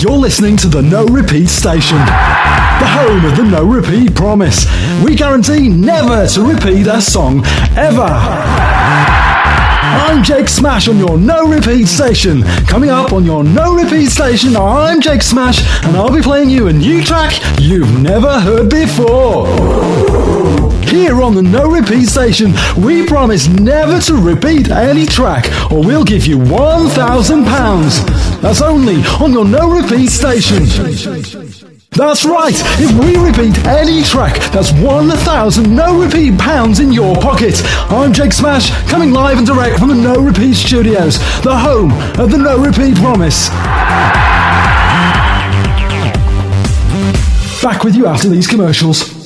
You're listening to the No Repeat Station, the home of the No Repeat Promise. We guarantee never to repeat a song ever. I'm Jake Smash on your No Repeat Station. Coming up on your No Repeat Station, I'm Jake Smash, and I'll be playing you a new track you've never heard before. Here on the No Repeat Station, we promise never to repeat any track, or we'll give you £1,000. That's only on your No Repeat Station. That's right, if we repeat any track, that's 1,000 No Repeat pounds in your pocket. I'm Jake Smash, coming live and direct from the No Repeat Studios, the home of the No Repeat Promise. Back with you after these commercials.